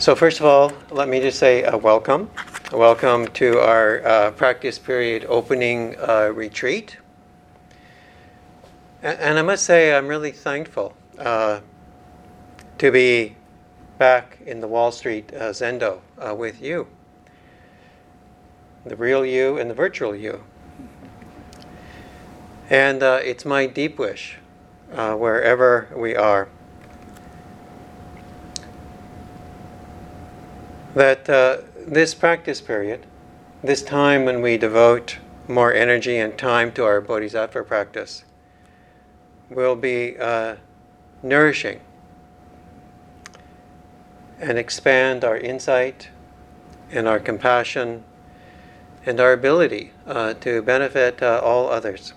So first of all, let me just say welcome. Welcome to our practice period opening retreat. And I must say I'm really thankful to be back in the Wall Street Zendo with you. The real you and the virtual you. And it's my deep wish, wherever we are, that this practice period, this time when we devote more energy and time to our Bodhisattva practice, will be nourishing and expand our insight and our compassion and our ability to benefit all others.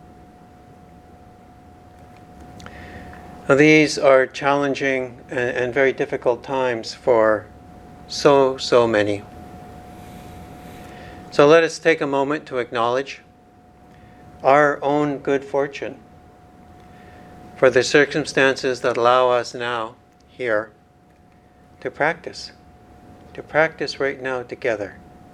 Now, these are challenging and very difficult times for so many. So let us take a moment to acknowledge our own good fortune for the circumstances that allow us now, here, to practice right now together.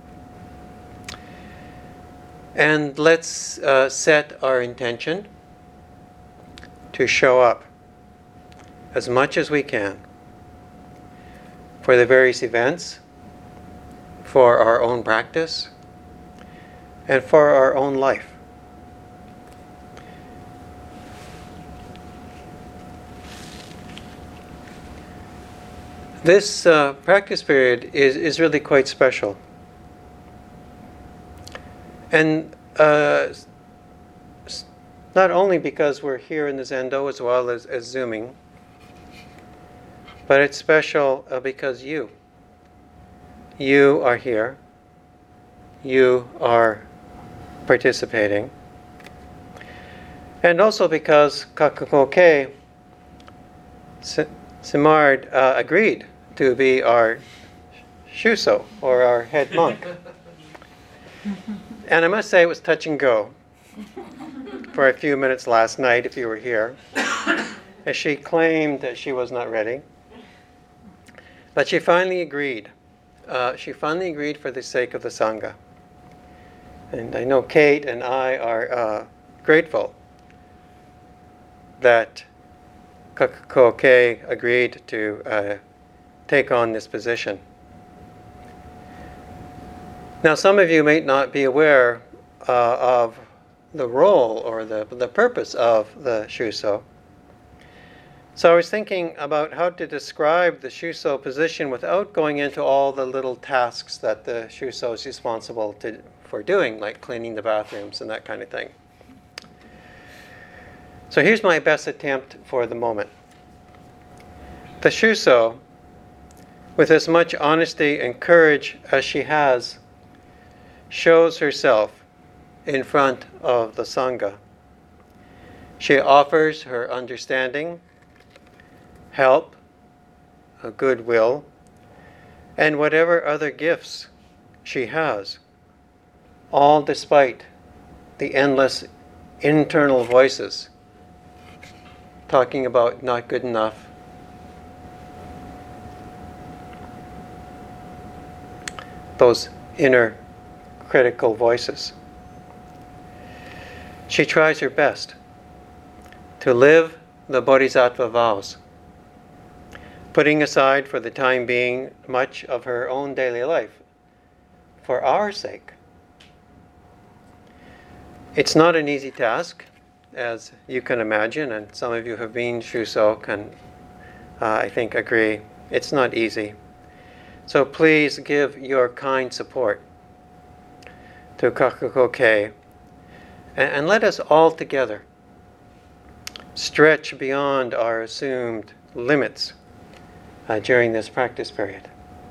And let's set our intention to show up as much as we can for the various events, for our own practice, and for our own life. This practice period is really quite special. And not only because we're here in the Zendo as well as Zooming, but it's special because you are here, you are participating, and also because Kakukoke Simard agreed to be our Shuso, or our head monk. And I must say it was touch and go for a few minutes last night, if you were here, as she claimed that she was not ready. But she finally agreed. She finally agreed for the sake of the Sangha. And I know Kate and I are grateful that Kakukoke agreed to take on this position. Now, some of you may not be aware of the role or the purpose of the Shuso. So I was thinking about how to describe the Shuso position without going into all the little tasks that the Shuso is responsible for doing, like cleaning the bathrooms and that kind of thing. So here's my best attempt for the moment. The Shuso, with as much honesty and courage as she has, shows herself in front of the Sangha. She offers her understanding, help, goodwill, and whatever other gifts she has, all despite the endless internal voices talking about not good enough, those inner critical voices. She tries her best to live the Bodhisattva vows, putting aside for the time being much of her own daily life for our sake. It's not an easy task, as you can imagine, and some of you who have been Shuso can, I think, agree. It's not easy. So please give your kind support to Kakukoke, and let us all together stretch beyond our assumed limits during this practice period.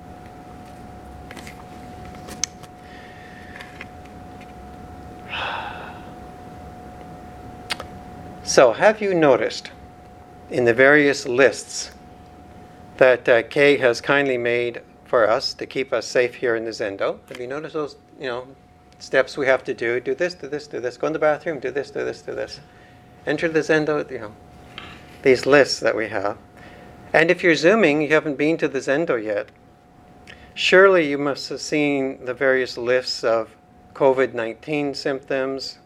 So, have you noticed in the various lists that Kay has kindly made for us to keep us safe here in the Zendo? Have you noticed those, steps we have to do? Do this, do this, do this. Go in the bathroom, do this, do this, do this. Enter the Zendo, these lists that we have. And if you're Zooming, you haven't been to the Zendo yet, Surely you must have seen the various lists of COVID-19 symptoms,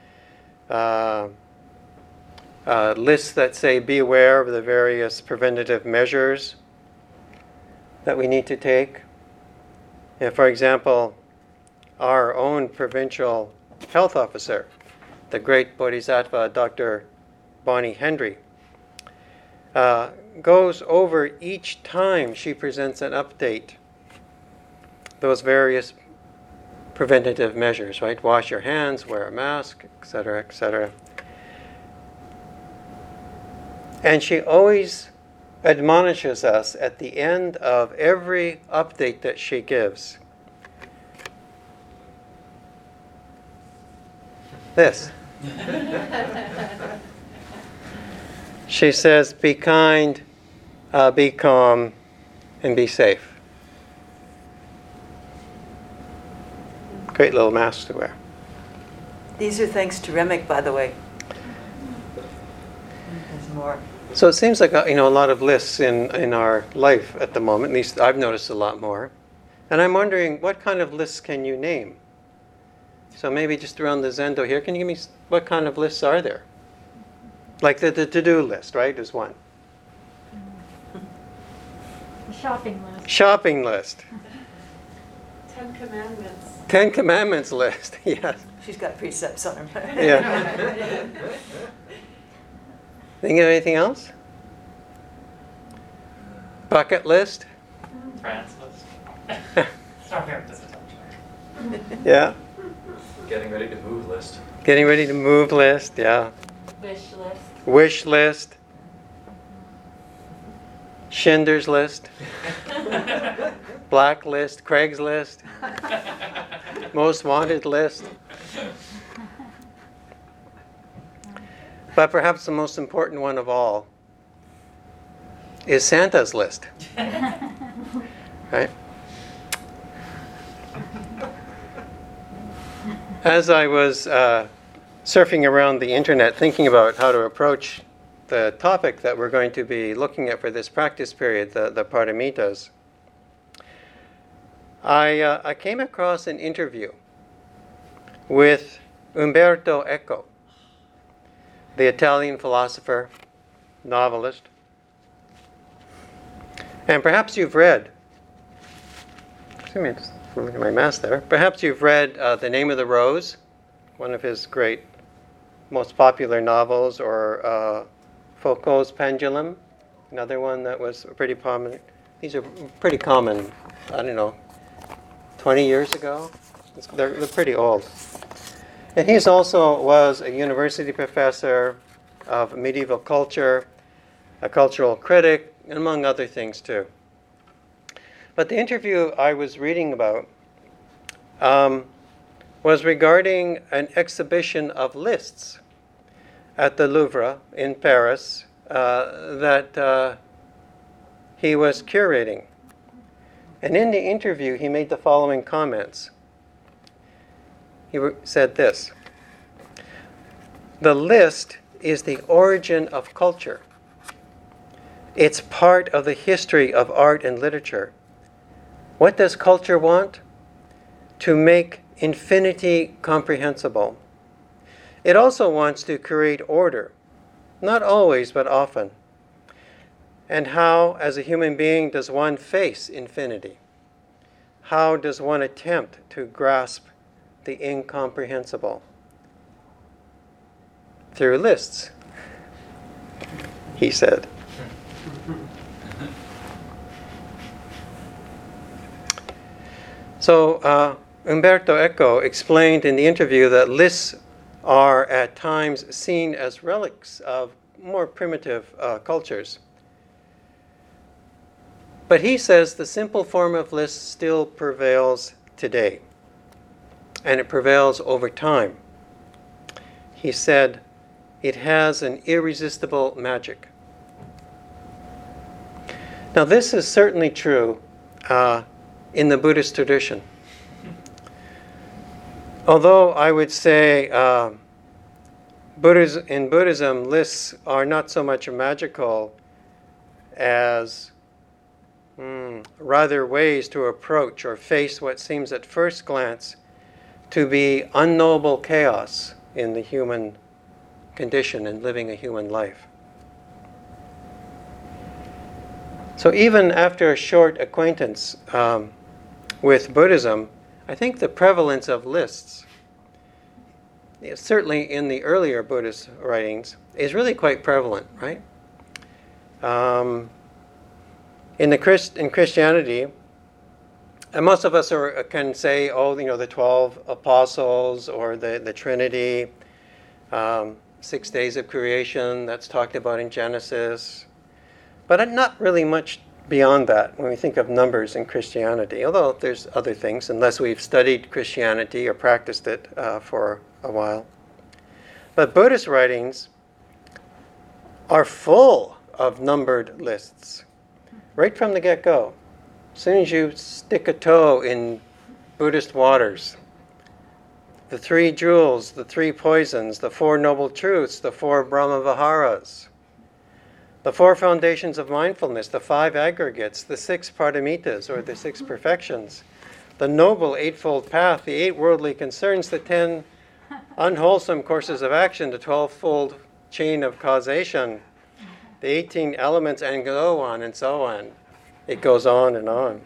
lists that say be aware of the various preventative measures that we need to take. For example, our own provincial health officer, the great Bodhisattva Dr. Bonnie Hendry, goes over each time she presents an update those various preventative measures, right? Wash your hands, wear a mask, etc., etc. And she always admonishes us at the end of every update that she gives. This. She says, be kind, be calm, and be safe. Great little mask to wear. These are thanks to Remick, by the way. There's more. So it seems like a lot of lists in our life at the moment. At least I've noticed a lot more. And I'm wondering, what kind of lists can you name? So maybe just around the Zendo here, can you give me what kind of lists are there? Like the to-do list, right, is one. The shopping list. Shopping list. 10 Commandments. 10 Commandments list, yes. She's got precepts on her. Yeah. Think of anything else? Bucket list? France list. Sorry, this is Yeah. Getting ready to move list. Getting ready to move list, yeah. Wish list. Wish list. Schindler's List. Blacklist, Craigslist. Most wanted list. But perhaps the most important one of all is Santa's list. Right? As I was surfing around the internet thinking about how to approach the topic that we're going to be looking at for this practice period, the Paramitas, I came across an interview with Umberto Eco, the Italian philosopher, novelist. And perhaps you've read, excuse me, just look at my mask there. Perhaps you've read The Name of the Rose, one of his great, most popular novels, or Foucault's Pendulum, another one that was pretty prominent. These are pretty common, I don't know, 20 years ago. They're pretty old. And he's also was a university professor of medieval culture, a cultural critic, and among other things too. But the interview I was reading about was regarding an exhibition of lists at the Louvre in Paris that he was curating. And in the interview, he made the following comments. He said this: the list is the origin of culture. It's part of the history of art and literature. What does culture want? To make infinity comprehensible. It also wants to create order, not always, but often. And how, as a human being, does one face infinity? How does one attempt to grasp the incomprehensible? Through lists, he said. So Umberto Eco explained in the interview that lists are at times seen as relics of more primitive cultures. But he says the simple form of lists still prevails today, and it prevails over time. He said it has an irresistible magic. Now, this is certainly true in the Buddhist tradition. Although I would say in Buddhism, lists are not so much magical as rather ways to approach or face what seems at first glance to be unknowable chaos in the human condition and living a human life. So even after a short acquaintance with Buddhism, I think the prevalence of lists, certainly in the earlier Buddhist writings, is really quite prevalent, right? In Christianity, and most of us can say, oh, the 12 apostles or the Trinity, 6 days of creation that's talked about in Genesis, but not really much beyond that when we think of numbers in Christianity, although there's other things, unless we've studied Christianity or practiced it for a while. But Buddhist writings are full of numbered lists, right from the get-go. As soon as you stick a toe in Buddhist waters, the 3 jewels, the 3 poisons, the 4 noble truths, the 4 Brahma-viharas, the 4 foundations of mindfulness, the 5 aggregates, the 6 pradamitas, or the 6 perfections, the noble eightfold path, the 8 worldly concerns, the 10 unwholesome courses of action, the 12-fold chain of causation, the 18 elements, and so on and so on. It goes on and on.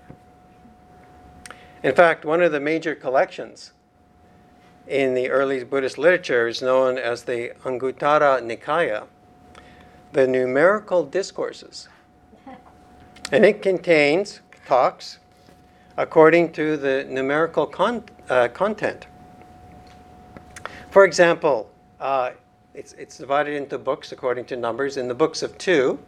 In fact, one of the major collections in the early Buddhist literature is known as the Anguttara Nikaya, the numerical discourses. And it contains talks according to the numerical content. For example, it's divided into books according to numbers. In the books of 2,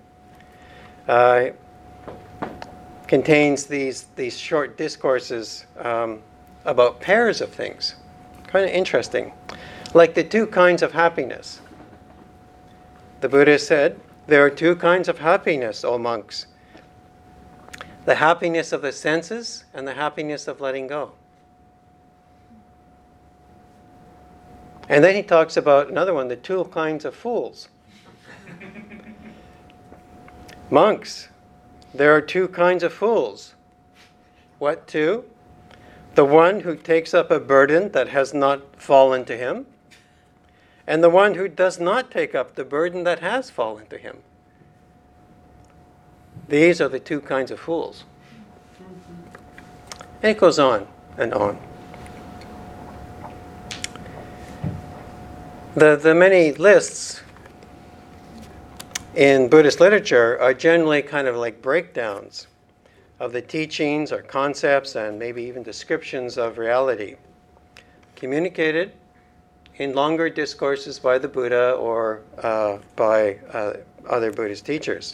contains these short discourses about pairs of things. Kind of interesting. Like the 2 kinds of happiness. The Buddha said, there are 2 kinds of happiness, O monks. The happiness of the senses and the happiness of letting go. And then he talks about another one, the 2 kinds of fools. Monks, there are 2 kinds of fools. What 2? The one who takes up a burden that has not fallen to him, and the one who does not take up the burden that has fallen to him. These are the 2 kinds of fools. And it goes on and on. The many lists in Buddhist literature are generally kind of like breakdowns of the teachings or concepts and maybe even descriptions of reality, communicated in longer discourses by the Buddha or by other Buddhist teachers.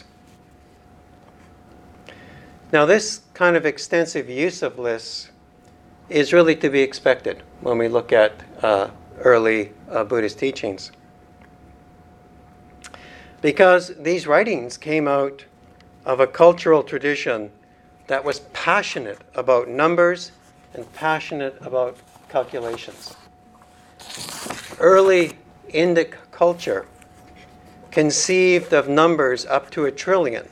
Now, this kind of extensive use of lists is really to be expected when we look at early Buddhist teachings, because these writings came out of a cultural tradition that was passionate about numbers and passionate about calculations. Early Indic culture conceived of numbers up to 1 trillion,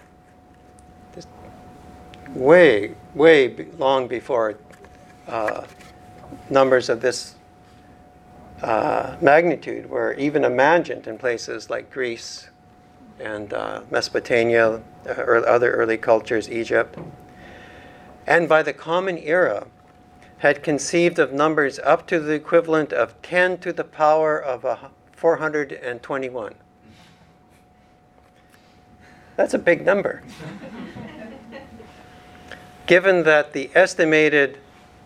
way long before numbers of this magnitude were even imagined in places like Greece and Mesopotamia, or other early cultures, Egypt. And by the Common Era, had conceived of numbers up to the equivalent of 10 to the power of 421. That's a big number. Given that the estimated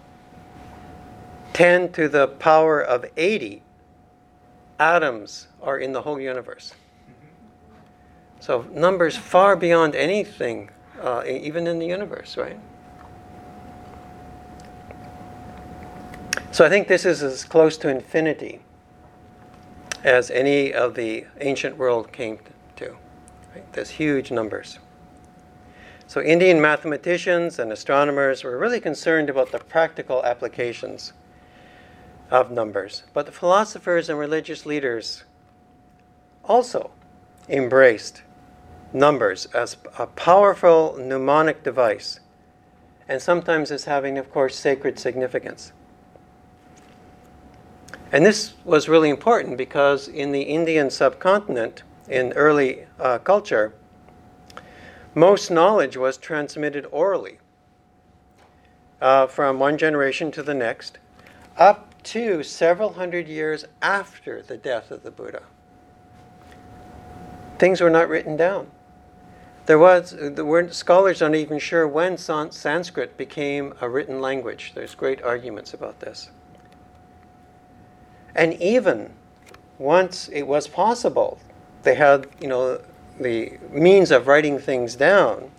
10 to the power of 80 atoms are in the whole universe. So numbers far beyond anything, even in the universe, right? So I think this is as close to infinity as any of the ancient world came to. Right? There's huge numbers. So Indian mathematicians and astronomers were really concerned about the practical applications of numbers. But the philosophers and religious leaders also embraced numbers as a powerful mnemonic device, and sometimes as having, of course, sacred significance. And this was really important because in the Indian subcontinent, in early culture, most knowledge was transmitted orally from one generation to the next, up to several hundred years after the death of the Buddha. Things were not written down. Scholars aren't even sure when Sanskrit became a written language. There's great arguments about this. And even once it was possible, they had, the means of writing things down.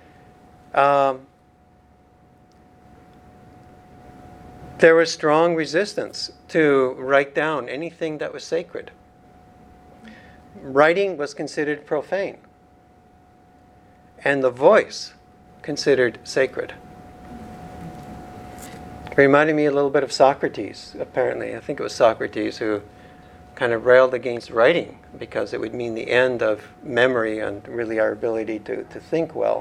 There was strong resistance to write down anything that was sacred. Writing was considered profane, and the voice considered sacred. It reminded me a little bit of Socrates, apparently. I think it was Socrates who kind of railed against writing because it would mean the end of memory and really our ability to think well.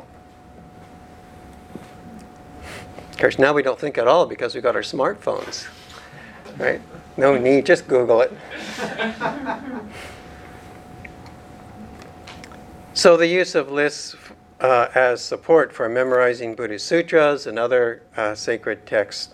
Of course, now we don't think at all because we've got our smartphones, right? No need, just Google it. So the use of lists as support for memorizing Buddhist sutras and other sacred texts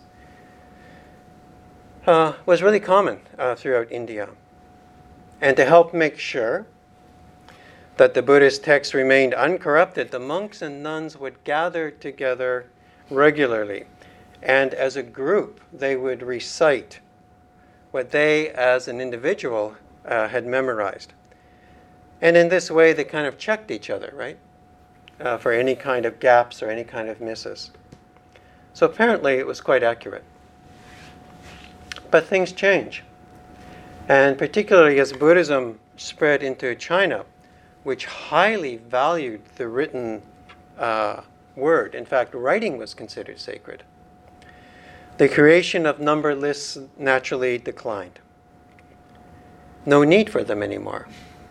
was really common throughout India. And to help make sure that the Buddhist texts remained uncorrupted, the monks and nuns would gather together regularly. And as a group, they would recite what they, as an individual, had memorized. And in this way, they kind of checked each other, right? For any kind of gaps or any kind of misses. So apparently it was quite accurate. But things change. And particularly as Buddhism spread into China, which highly valued the written word. In fact, writing was considered sacred. The creation of number lists naturally declined. No need for them anymore.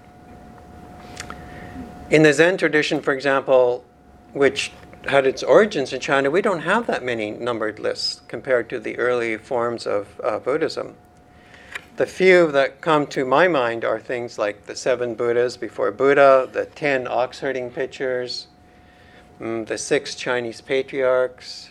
In the Zen tradition, for example, which had its origins in China, we don't have that many numbered lists compared to the early forms of Buddhism. The few that come to my mind are things like the 7 Buddhas before Buddha, the 10 ox herding pictures, the 6 Chinese patriarchs.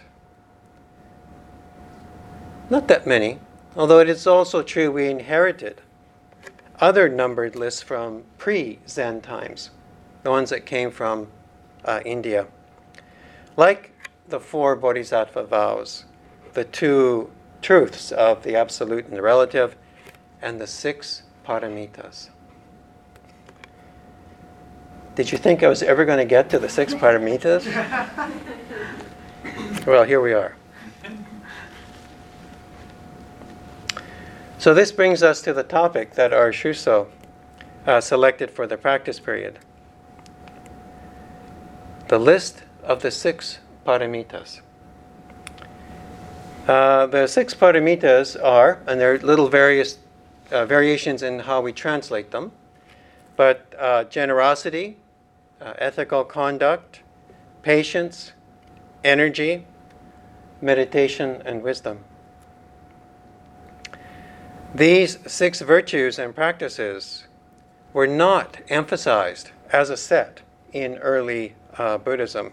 Not that many, although it is also true we inherited other numbered lists from pre-Zen times, the ones that came from India. Like the 4 Bodhisattva vows, the 2 truths of the absolute and the relative, and the 6 paramitas. Did you think I was ever going to get to the 6 paramitas? Well, here we are. So this brings us to the topic that our Shuso selected for the practice period. The list of the 6 paramitas. The 6 paramitas are, and there are little variations in how we translate them, but generosity, ethical conduct, patience, energy, meditation, and wisdom. These 6 virtues and practices were not emphasized as a set in early Buddhism.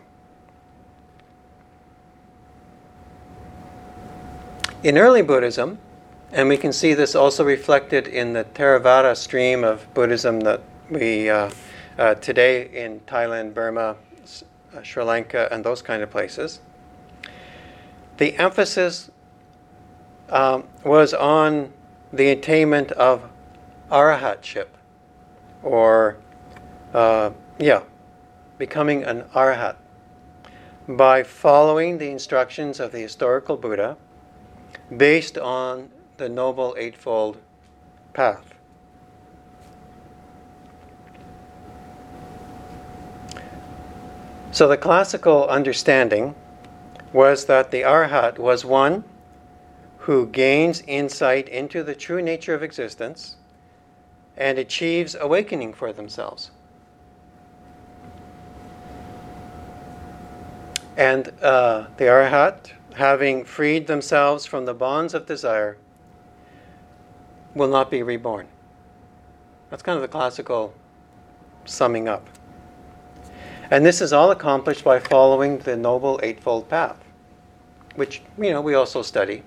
In early Buddhism, and we can see this also reflected in the Theravada stream of Buddhism that we today in Thailand, Burma, Sri Lanka, and those kind of places, the emphasis was on the attainment of arahatship, or becoming an arahat, by following the instructions of the historical Buddha based on the Noble Eightfold Path. So the classical understanding was that the arahat was one who gains insight into the true nature of existence and achieves awakening for themselves. And the Arahat, having freed themselves from the bonds of desire, will not be reborn. That's kind of the classical summing up. And this is all accomplished by following the Noble Eightfold Path, which, we also study.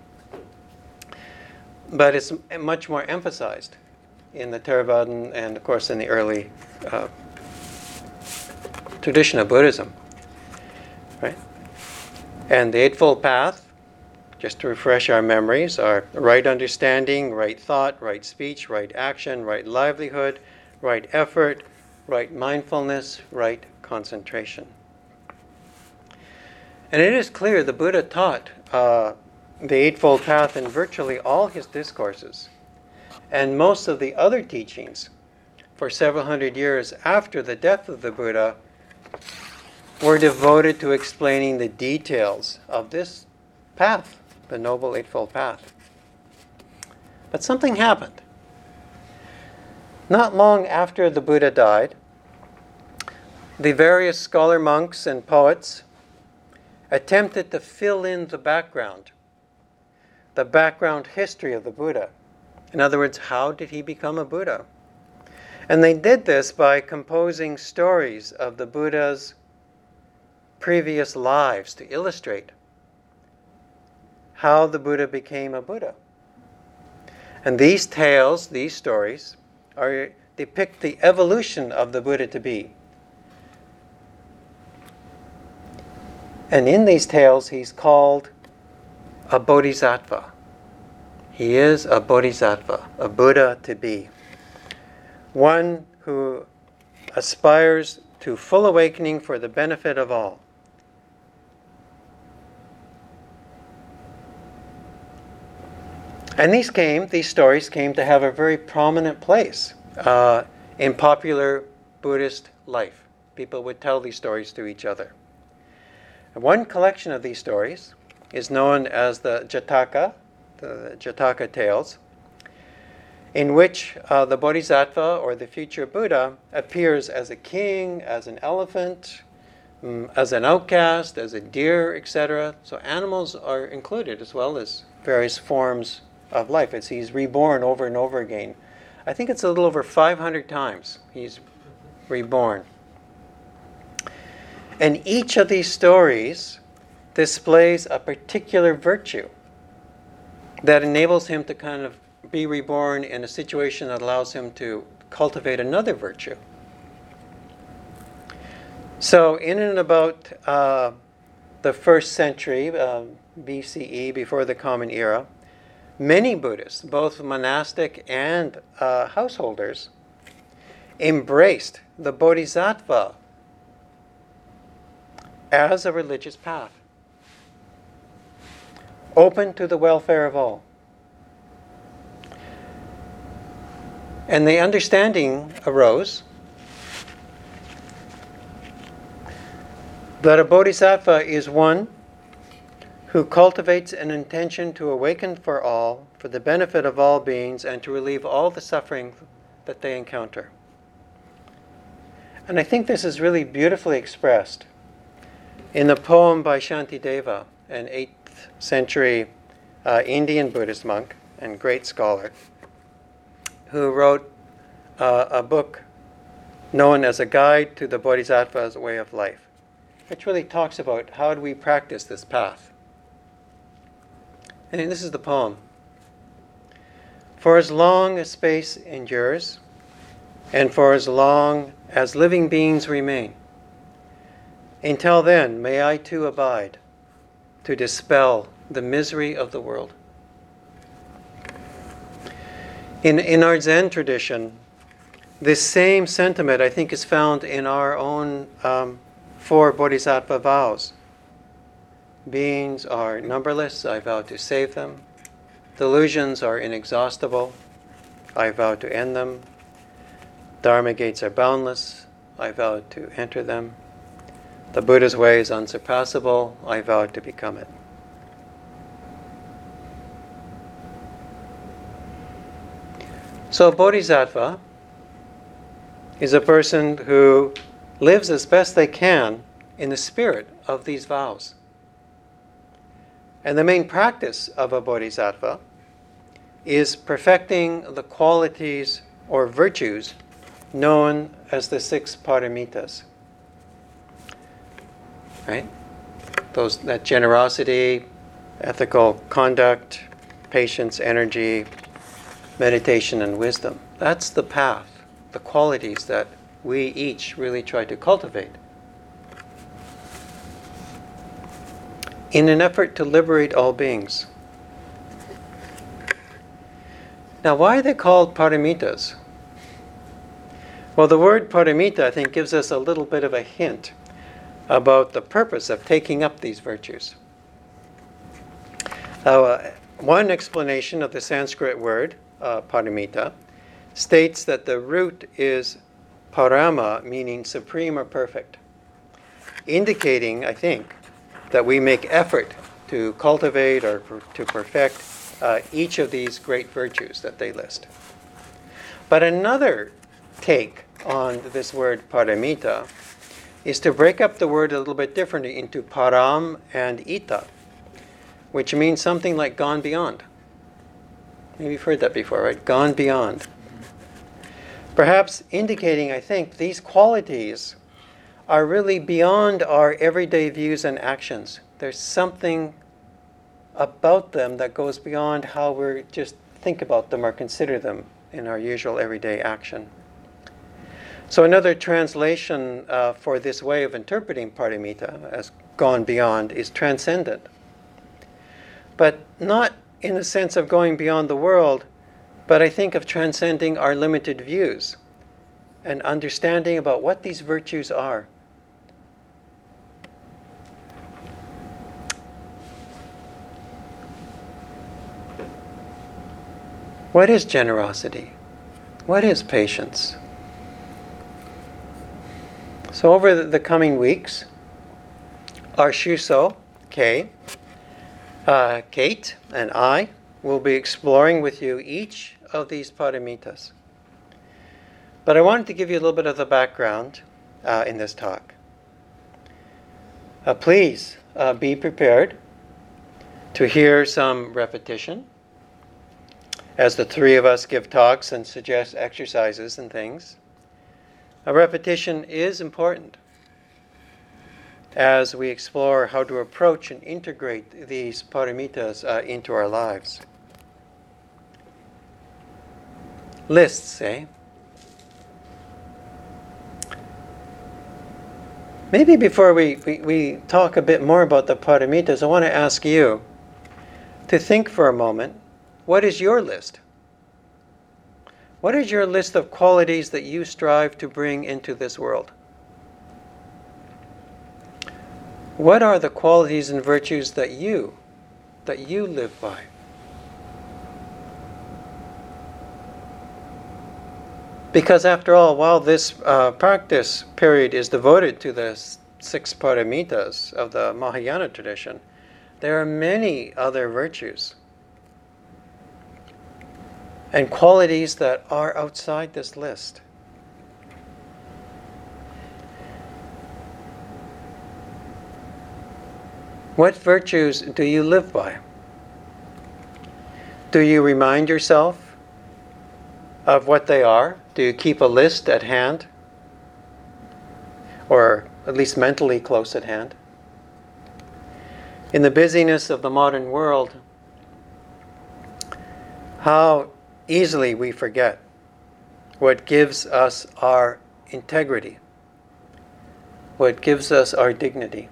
But it's much more emphasized in the Theravadan and, of course, in the early tradition of Buddhism. Right? And the Eightfold Path, just to refresh our memories, are right understanding, right thought, right speech, right action, right livelihood, right effort, right mindfulness, right concentration. And it is clear the Buddha taught the Eightfold Path in virtually all his discourses. And most of the other teachings for several hundred years after the death of the Buddha were devoted to explaining the details of this path, the Noble Eightfold Path. But something happened. Not long after the Buddha died, the various scholar monks and poets attempted to fill in the background history of the Buddha. In other words, how did he become a Buddha? And they did this by composing stories of the Buddha's previous lives to illustrate how the Buddha became a Buddha. And these tales, these stories, depict the evolution of the Buddha to be. And in these tales, he's called a bodhisattva. He is a bodhisattva, a Buddha to be. One who aspires to full awakening for the benefit of all. And these stories came to have a very prominent place in popular Buddhist life. People would tell these stories to each other. And one collection of these stories is known as the Jataka tales, in which the Bodhisattva, or the future Buddha, appears as a king, as an elephant, as an outcast, as a deer, etc. So animals are included, as well as various forms of life. He's reborn over and over again. I think it's a little over 500 times he's reborn. And each of these stories displays a particular virtue that enables him to kind of be reborn in a situation that allows him to cultivate another virtue. So in and about the first century, BCE, before the Common Era, many Buddhists, both monastic and householders, embraced the Bodhisattva as a religious path, open to the welfare of all. And the understanding arose that a bodhisattva is one who cultivates an intention to awaken for all, for the benefit of all beings, and to relieve all the suffering that they encounter. And I think this is really beautifully expressed in the poem by Shantideva, an 8th century Indian Buddhist monk and great scholar, who wrote a book known as A Guide to the Bodhisattva's Way of Life, which really talks about how do we practice this path. And this is the poem. For as long as space endures, and for as long as living beings remain, until then may I too abide to dispel the misery of the world. In our Zen tradition, this same sentiment, I think, is found in our own 4 Bodhisattva vows. Beings are numberless, I vow to save them. Delusions are inexhaustible, I vow to end them. Dharma gates are boundless, I vow to enter them. The Buddha's way is unsurpassable, I vow to become it. So a bodhisattva is a person who lives as best they can in the spirit of these vows. And the main practice of a bodhisattva is perfecting the qualities or virtues known as the 6 paramitas. Right? That generosity, ethical conduct, patience, energy, meditation, and wisdom. That's the path, the qualities that we each really try to cultivate in an effort to liberate all beings. Now, why are they called paramitas? Well, the word paramita, I think, gives us a little bit of a hint about the purpose of taking up these virtues. One explanation of the Sanskrit word, paramita, states that the root is parama, meaning supreme or perfect, indicating, I think, that we make effort to cultivate or to perfect each of these great virtues that they list. But another take on this word paramita is to break up the word a little bit differently into param and ita, which means something like gone beyond. Maybe you've heard that before, right? Gone beyond. Perhaps indicating, I think, these qualities are really beyond our everyday views and actions. There's something about them that goes beyond how we just think about them or consider them in our usual everyday action. So another translation for this way of interpreting paramita as gone beyond is transcendent. But not in the sense of going beyond the world, but I think of transcending our limited views and understanding about what these virtues are. What is generosity? What is patience? So over the coming weeks, our Shuso, Kate, and I will be exploring with you each of these paramitas. But I wanted to give you a little bit of the background in this talk. Please be prepared to hear some repetition as the three of us give talks and suggest exercises and things. A repetition is important as we explore how to approach and integrate these paramitas into our lives. Lists, eh? Maybe before we talk a bit more about the paramitas, I want to ask you to think for a moment, what is your list? What is your list of qualities that you strive to bring into this world? What are the qualities and virtues that you live by? Because after all, while this practice period is devoted to the 6 paramitas of the Mahayana tradition, there are many other virtues and qualities that are outside this list. What virtues do you live by? Do you remind yourself of what they are? Do you keep a list at hand? Or at least mentally close at hand? In the busyness of the modern world, how easily we forget what gives us our integrity, what gives us our dignity.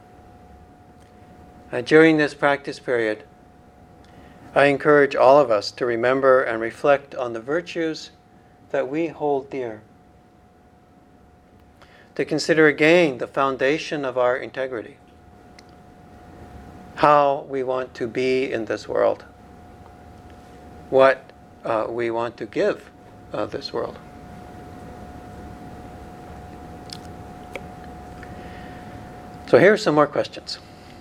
During this practice period, I encourage all of us to remember and reflect on the virtues that we hold dear, to consider again the foundation of our integrity, how we want to be in this world, what we want to give this world. So here are some more questions.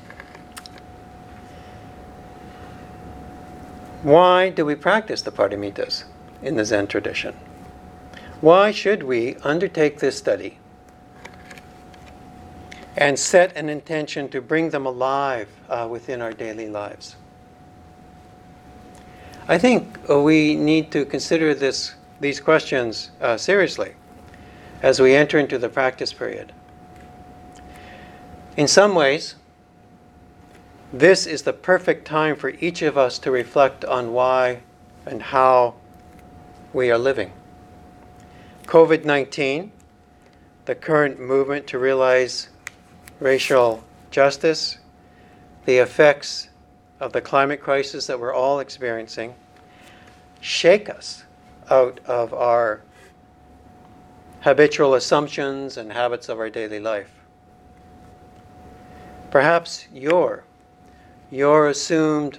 Why do we practice the paramitas in the Zen tradition? Why should we undertake this study? and set an intention to bring them alive within our daily lives. I think we need to consider these questions seriously as we enter into the practice period. In some ways, this is the perfect time for each of us to reflect on why and how we are living. COVID-19, the current movement to realize racial justice, the effects of the climate crisis that we're all experiencing, shake us out of our habitual assumptions and habits of our daily life. Perhaps your assumed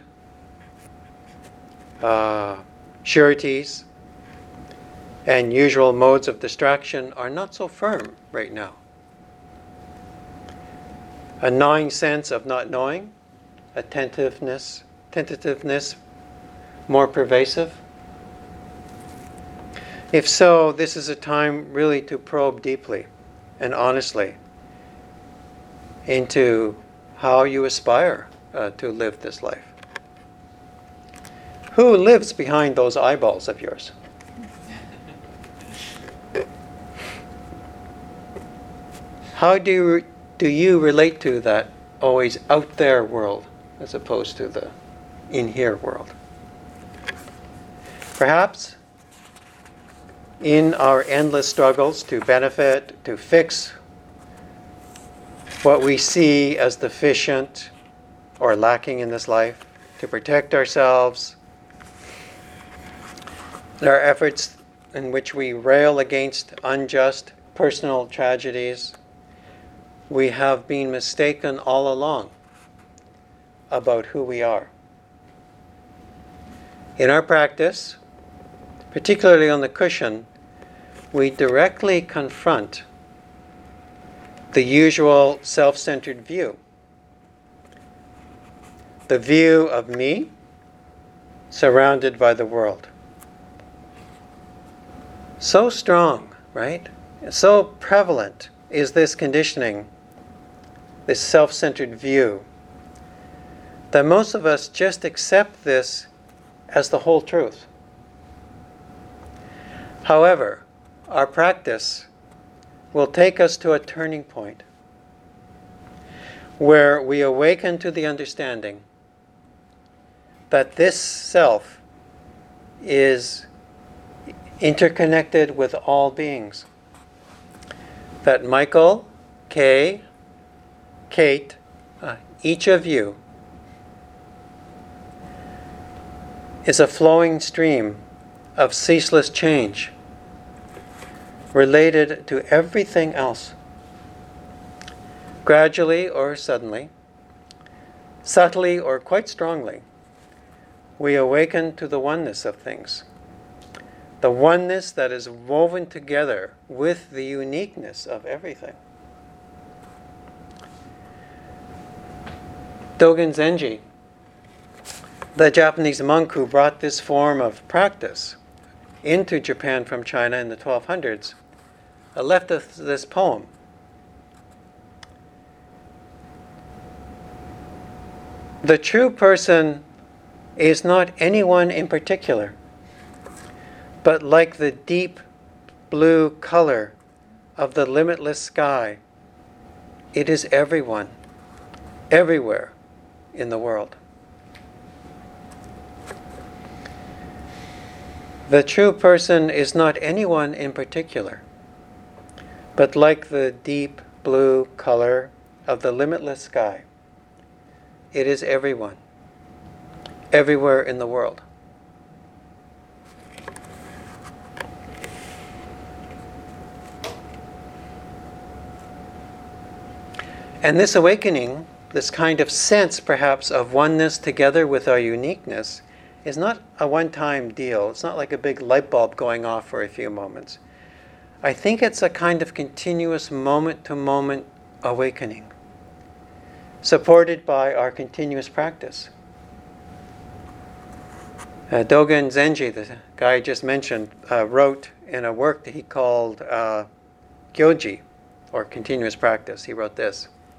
sureties and usual modes of distraction are not so firm right now. A gnawing sense of not knowing, a tentativeness more pervasive. If so, this is a time really to probe deeply and honestly into how you aspire to live this life. Who lives behind those eyeballs of yours? How do you relate to that always out there world as opposed to the in here world? Perhaps in our endless struggles to benefit, to fix what we see as deficient or lacking in this life, to protect ourselves, there are efforts in which we rail against unjust personal tragedies. We have been mistaken all along about who we are. In our practice, particularly on the cushion, we directly confront the usual self-centered view. The view of me surrounded by the world. So strong, right? So prevalent is this conditioning, this self-centered view, that most of us just accept this as the whole truth. However, our practice will take us to a turning point where we awaken to the understanding that this self is interconnected with all beings. That Michael, Kay, Kate, each of you is a flowing stream of ceaseless change related to everything else. Gradually or suddenly, subtly or quite strongly, we awaken to the oneness of things. The oneness that is woven together with the uniqueness of everything. Dogen Zenji, the Japanese monk who brought this form of practice into Japan from China in the 1200s, left us this poem. The true person is not anyone in particular, but like the deep blue color of the limitless sky, it is everyone, everywhere in the world. The true person is not anyone in particular, but like the deep blue color of the limitless sky, it is everyone, everywhere in the world. And this awakening, this kind of sense perhaps of oneness together with our uniqueness, is not a one-time deal. It's not like a big light bulb going off for a few moments. I think it's a kind of continuous moment-to-moment awakening, supported by our continuous practice. Dogen Zenji, the guy I just mentioned, wrote in a work that he called Gyoji, or continuous practice. He wrote this: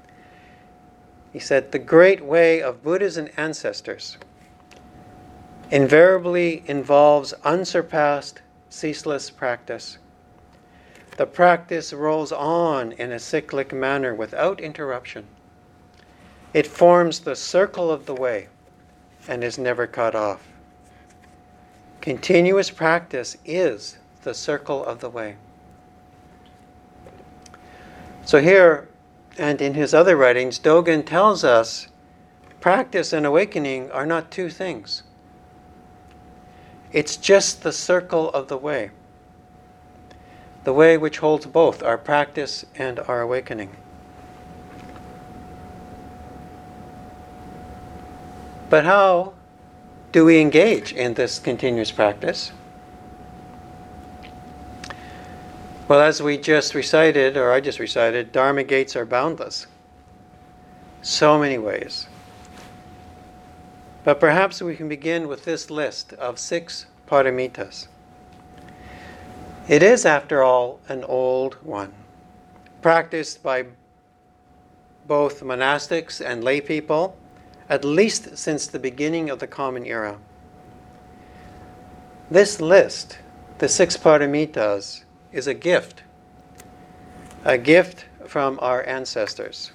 He said, the great way of Buddhas and ancestors invariably involves unsurpassed, ceaseless practice. The practice rolls on in a cyclic manner without interruption. It forms the circle of the way and is never cut off. Continuous practice is the circle of the way. So here, and in his other writings, Dogen tells us practice and awakening are not two things. It's just the circle of the way which holds both our practice and our awakening. But how do we engage in this continuous practice? Well, as we just recited, or I just recited, Dharma gates are boundless. So many ways. But perhaps we can begin with this list of 6 paramitas. It is, after all, an old one, practiced by both monastics and lay people, at least since the beginning of the Common Era. This list, the 6 paramitas, is a gift from our ancestors.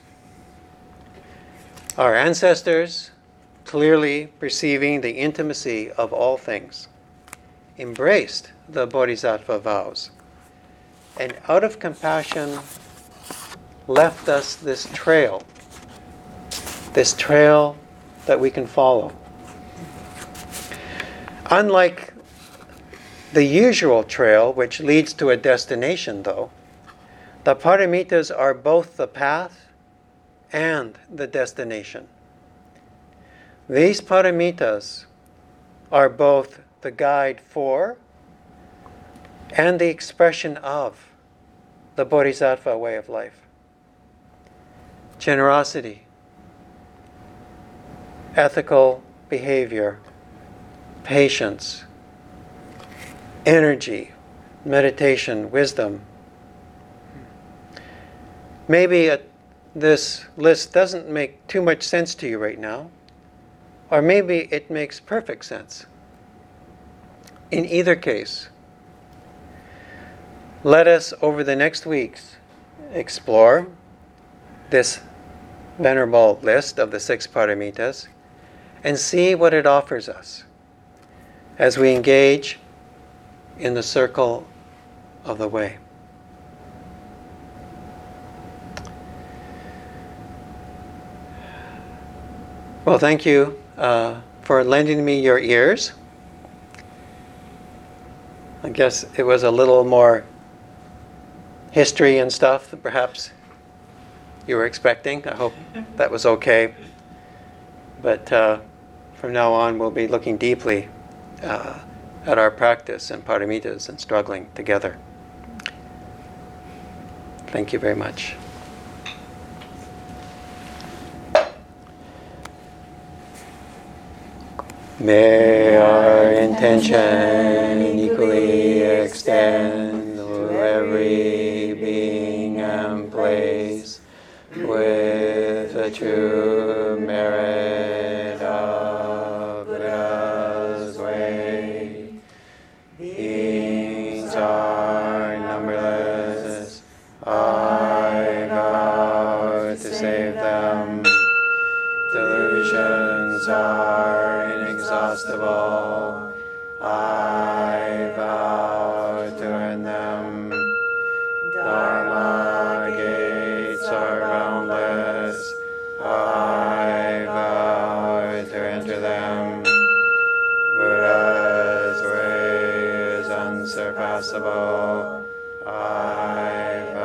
Our ancestors, clearly perceiving the intimacy of all things, embraced the Bodhisattva vows, and out of compassion left us this trail that we can follow. Unlike the usual trail, which leads to a destination, though, the paramitas are both the path and the destination. These paramitas are both the guide for and the expression of the Bodhisattva way of life. Generosity, ethical behavior, patience, energy, meditation, wisdom. Maybe this list doesn't make too much sense to you right now, or maybe it makes perfect sense. In either case, let us, over the next weeks, explore this venerable list of the 6 paramitas and see what it offers us as we engage in the circle of the way. Well, thank you for lending me your ears. I guess it was a little more history and stuff that perhaps you were expecting. I hope that was okay. But from now on, we'll be looking deeply at our practice and paramitas and struggling together. Thank you very much. May our intention equally extend to every being and place with the true merit of Buddha's way. Beings are numberless. I vow to save them. Delusions are inexhaustible. I vow to end them. Dharma gates are boundless. I vow to enter them. Buddha's way is unsurpassable. I vow